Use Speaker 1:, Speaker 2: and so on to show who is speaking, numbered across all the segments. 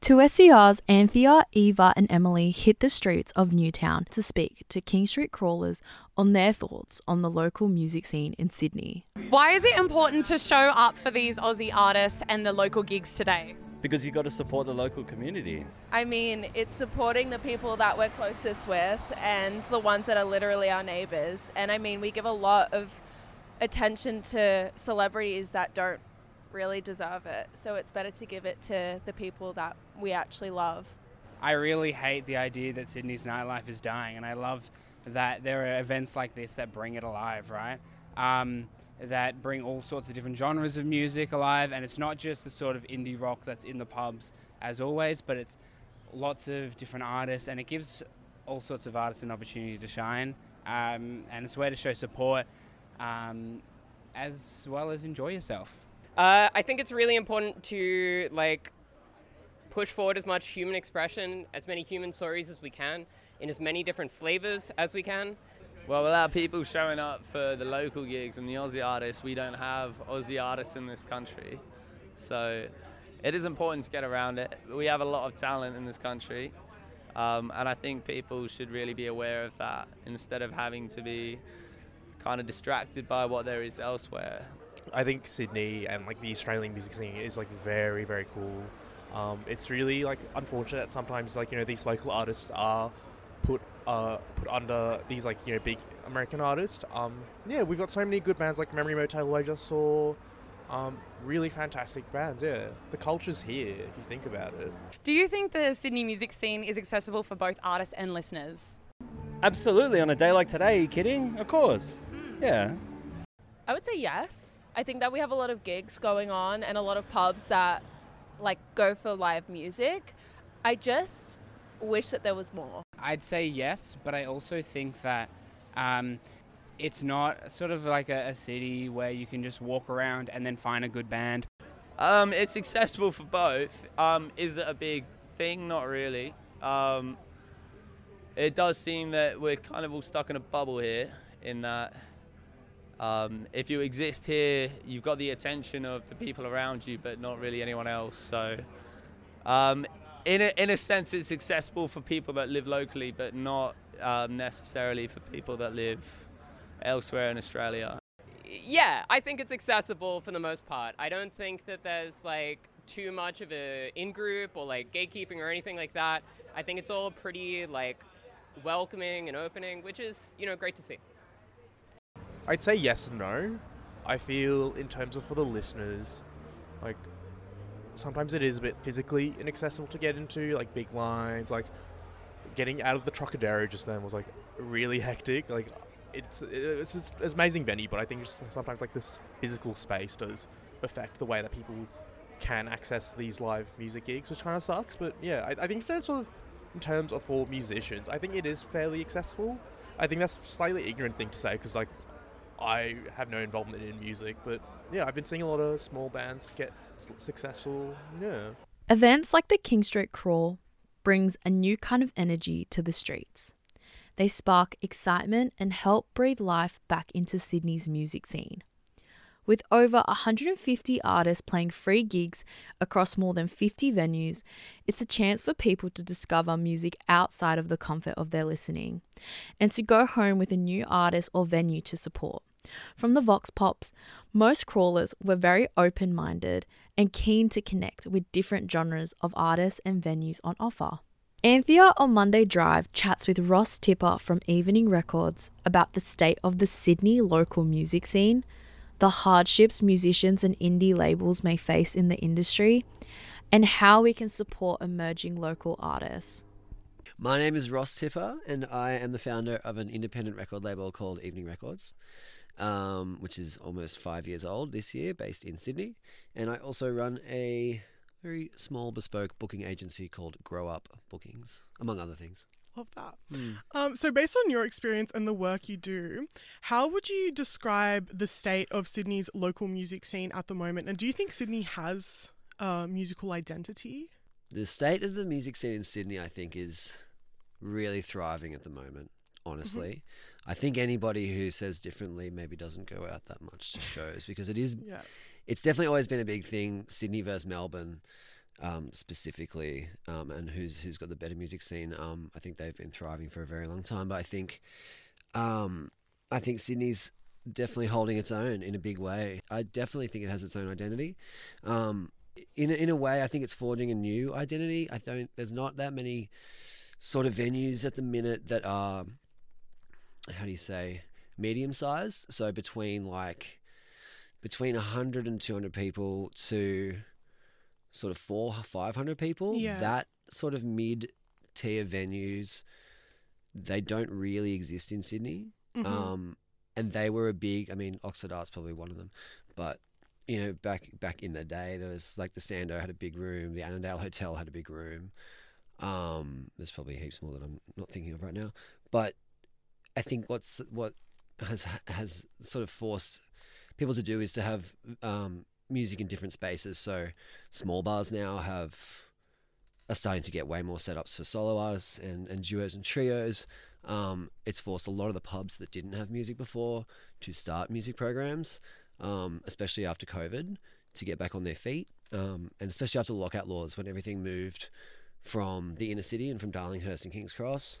Speaker 1: Two SCRs, Anthea, Eva and Emily hit the streets of Newtown to speak to King Street Crawlers on their thoughts on the local music scene in Sydney.
Speaker 2: Why is it important to show up for these Aussie artists and the local gigs today?
Speaker 3: Because you've got to support the local community.
Speaker 4: I mean, it's supporting the people that we're closest with and the ones that are literally our neighbours. And I mean, we give a lot of attention to celebrities that don't really deserve it. So it's better to give it to the people that we actually love.
Speaker 5: I really hate the idea that Sydney's nightlife is dying, and I love that there are events like this that bring it alive, right? That bring all sorts of different genres of music alive, and it's not just the sort of indie rock that's in the pubs as always, but it's lots of different artists, and it gives all sorts of artists an opportunity to shine, and it's a way to show support as well as enjoy yourself.
Speaker 6: I think it's really important to push forward as much human expression, as many human stories as we can, in as many different flavors as we can.
Speaker 7: Well, without people showing up for the local gigs and the Aussie artists, we don't have Aussie artists in this country. So it is important to get around it. We have a lot of talent in this country, and I think people should really be aware of that instead of having to be kind of distracted by what there is elsewhere.
Speaker 8: I think Sydney and the Australian music scene is very, very cool. It's really unfortunate that sometimes these local artists are put under these big American artists. We've got so many good bands like Memory Motel, who I just saw. Really fantastic bands. Yeah, the culture's here if you think about it.
Speaker 2: Do you think the Sydney music scene is accessible for both artists and listeners?
Speaker 3: Absolutely, on a day like today, are you kidding? Of course. Yeah.
Speaker 4: I would say yes. I think that we have a lot of gigs going on and a lot of pubs that go for live music. I just wish that there was more.
Speaker 5: I'd say yes, but I also think that it's not sort of like a city where you can just walk around and then find a good band.
Speaker 7: It's accessible for both. Is it a big thing? Not really. It does seem that we're kind of all stuck in a bubble here, in that if you exist here, you've got the attention of the people around you, but not really anyone else. So in a sense, it's accessible for people that live locally, but not necessarily for people that live elsewhere in Australia.
Speaker 6: Yeah, I think it's accessible for the most part. I don't think that there's too much of a in-group or gatekeeping or anything like that. I think it's all pretty welcoming and opening, which is, great to see.
Speaker 8: I'd say yes and no. I feel in terms of for the listeners, sometimes it is a bit physically inaccessible to get into, big lines, getting out of the Trocadero just then was really hectic. It's an amazing venue, but I think just sometimes this physical space does affect the way that people can access these live music gigs, which kind of sucks. But yeah, I think in terms of for musicians, I think it is fairly accessible. I think that's a slightly ignorant thing to say because I have no involvement in music, but yeah, I've been seeing a lot of small bands get successful. Yeah.
Speaker 1: Events like the King Street Crawl brings a new kind of energy to the streets. They spark excitement and help breathe life back into Sydney's music scene. With over 150 artists playing free gigs across more than 50 venues, it's a chance for people to discover music outside of the comfort of their listening and to go home with a new artist or venue to support. From the Vox Pops, most crawlers were very open-minded and keen to connect with different genres of artists and venues on offer. Anthea on Monday Drive chats with Ross Tipper from Evening Records about the state of the Sydney local music scene, the hardships musicians and indie labels may face in the industry, and how we can support emerging local artists.
Speaker 9: My name is Ross Tipper, and I am the founder of an independent record label called Evening Records, which is almost 5 years old this year, based in Sydney. And I also run a very small bespoke booking agency called Grow Up Bookings, among other things.
Speaker 10: Love that. So based on your experience and the work you do, how would you describe the state of Sydney's local music scene at the moment? And do you think Sydney has a musical identity?
Speaker 9: The state of the music scene in Sydney, I think, is really thriving at the moment, honestly. I think anybody who says differently maybe doesn't go out that much to shows, because it is, it's definitely always been a big thing, Sydney versus Melbourne. specifically, and who's got the better music scene. I think they've been thriving for a very long time, but I think Sydney's definitely holding its own in a big way. I definitely think it has its own identity. In a way, I think it's forging a new identity. There's not that many sort of venues at the minute that are, how do you say, medium sized. So between 100 and 200 people to sort of 400-500 people.
Speaker 10: Yeah.
Speaker 9: That sort of mid-tier venues, they don't really exist in Sydney.
Speaker 10: Mhm.
Speaker 9: And they were a big, I mean, Oxford Art's probably one of them, but you know, back in the day, there was like the Sando had a big room, the Annandale Hotel had a big room. There's probably heaps more that I'm not thinking of right now, but I think what has sort of forced people to do is to have music in different spaces. So small bars now are starting to get way more setups for solo artists and duos and trios. It's forced a lot of the pubs that didn't have music before to start music programs, especially after COVID, to get back on their feet, and especially after the lockout laws, when everything moved from the inner city and from Darlinghurst and King's Cross.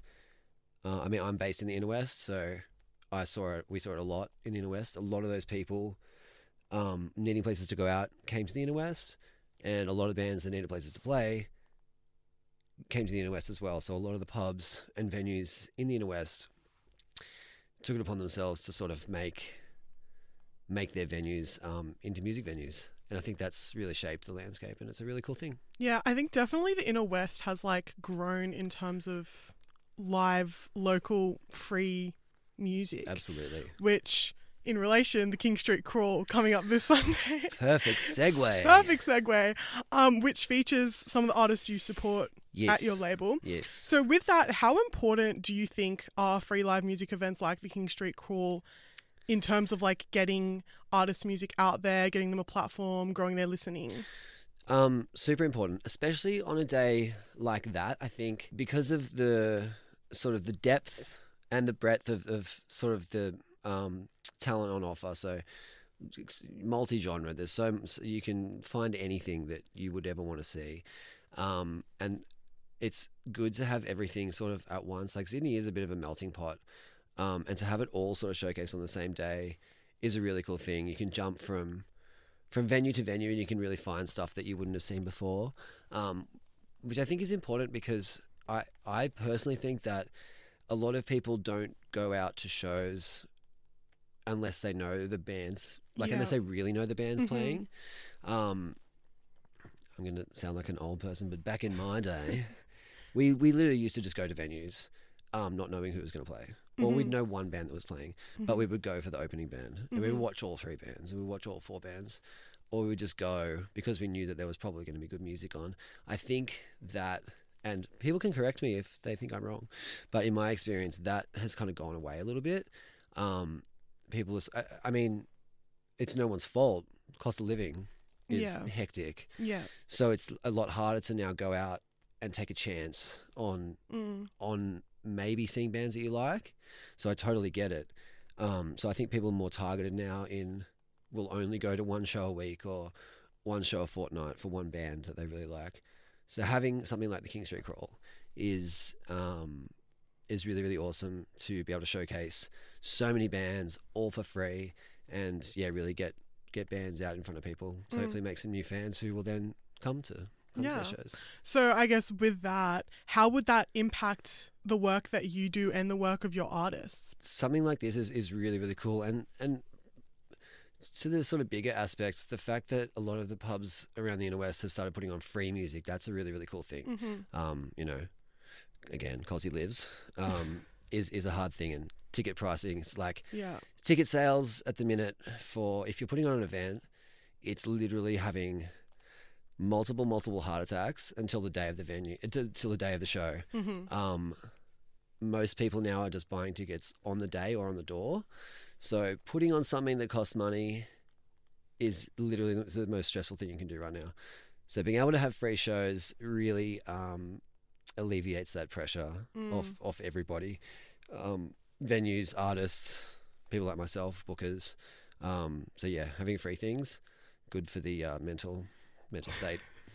Speaker 9: I mean, I'm based in the inner west, so we saw it a lot in the inner west. A lot of those people needing places to go out came to the inner west, and a lot of bands that needed places to play came to the inner west as well. So a lot of the pubs and venues in the inner west took it upon themselves to sort of make their venues into music venues, and I think that's really shaped the landscape, and it's a really cool thing.
Speaker 10: Yeah, I think definitely the inner west has like grown in terms of live, local, free music.
Speaker 9: Absolutely.
Speaker 10: Which, in relation, the King Street Crawl coming up this Sunday.
Speaker 9: Perfect segue.
Speaker 10: Perfect segue. Which features some of the artists you support at your label.
Speaker 9: Yes.
Speaker 10: So with that, how important do you think are free live music events like the King Street Crawl in terms of like getting artist music out there, getting them a platform, growing their listening?
Speaker 9: Super important, especially on a day like that. I think because of the sort of the depth and the breadth of sort of the talent on offer. So multi-genre. There's so you can find anything that you would ever want to see, and it's good to have everything sort of at once. Like Sydney is a bit of a melting pot, and to have it all sort of showcased on the same day is a really cool thing. You can jump from venue to venue, and you can really find stuff that you wouldn't have seen before, which I think is important, because I personally think that a lot of people don't go out to shows unless they know the bands, unless they really know the bands playing. I'm going to sound like an old person, but back in my day, we literally used to just go to venues, not knowing who was going to play. Or we'd know one band that was playing, but we would go for the opening band, and we would watch all 3 bands, and we would watch all 4 bands, or we would just go because we knew that there was probably going to be good music on. I think that, and people can correct me if they think I'm wrong, but in my experience, that has kind of gone away a little bit. I mean, it's no one's fault. Cost of living is hectic.
Speaker 10: Yeah.
Speaker 9: So it's a lot harder to now go out and take a chance on maybe seeing bands that you like. So I totally get it. So I think people are more targeted now will only go to one show a week or one show a fortnight for one band that they really like. So having something like the King Street Crawl is really, really awesome to be able to showcase so many bands all for free, and really get bands out in front of people to hopefully make some new fans who will then come to their shows.
Speaker 10: So I guess with that, how would that impact the work that you do and the work of your artists?
Speaker 9: Something like this is really, really cool, and to the sort of bigger aspects, the fact that a lot of the pubs around the inner west have started putting on free music, that's a really, really cool thing. You know, again, Cosy Lives is a hard thing, and ticket pricing is like ticket sales at the minute for, if you're putting on an event, it's literally having multiple heart attacks until the day of the venue, until the day of the show. Most people now are just buying tickets on the day or on the door. So putting on something that costs money is literally the most stressful thing you can do right now. So being able to have free shows really alleviates that pressure off everybody. Venues, artists, people like myself, bookers. So having free things, good for the mental state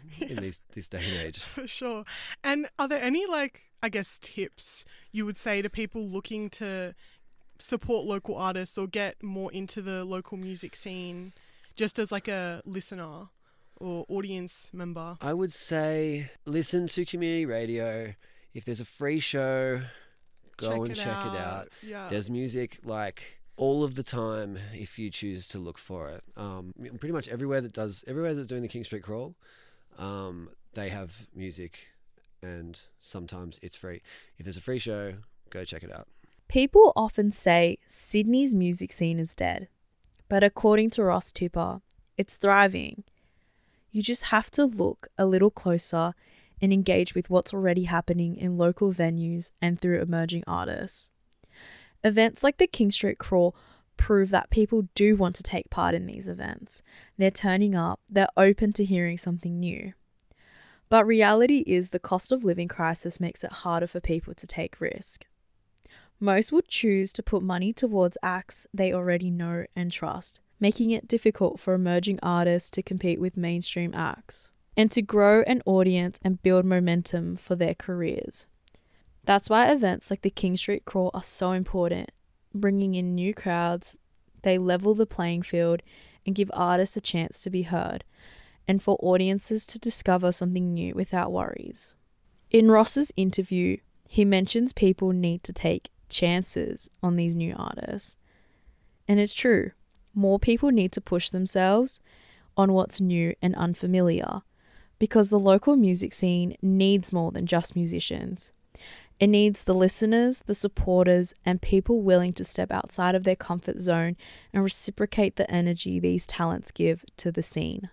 Speaker 9: in this day and age.
Speaker 10: For sure. And are there any, like, I guess, tips you would say to people looking to support local artists or get more into the local music scene, just as like a listener or audience member?
Speaker 9: I would say listen to community radio. If there's a free show, go and check it out.
Speaker 10: Yeah.
Speaker 9: There's music like all of the time if you choose to look for it. Pretty much everywhere that's doing the King Street Crawl, they have music, and sometimes it's free. If there's a free show, go check it out.
Speaker 1: People often say Sydney's music scene is dead, but according to Ross Tipper, it's thriving. You just have to look a little closer and engage with what's already happening in local venues and through emerging artists. Events like the King Street Crawl prove that people do want to take part in these events. They're turning up, they're open to hearing something new. But reality is the cost of living crisis makes it harder for people to take risk. Most would choose to put money towards acts they already know and trust, making it difficult for emerging artists to compete with mainstream acts and to grow an audience and build momentum for their careers. That's why events like the King Street Crawl are so important. Bringing in new crowds, they level the playing field and give artists a chance to be heard, and for audiences to discover something new without worries. In Ross's interview, he mentions people need to take chances on these new artists. And it's true, more people need to push themselves on what's new and unfamiliar, because the local music scene needs more than just musicians. It needs the listeners, the supporters, and people willing to step outside of their comfort zone and reciprocate the energy these talents give to the scene.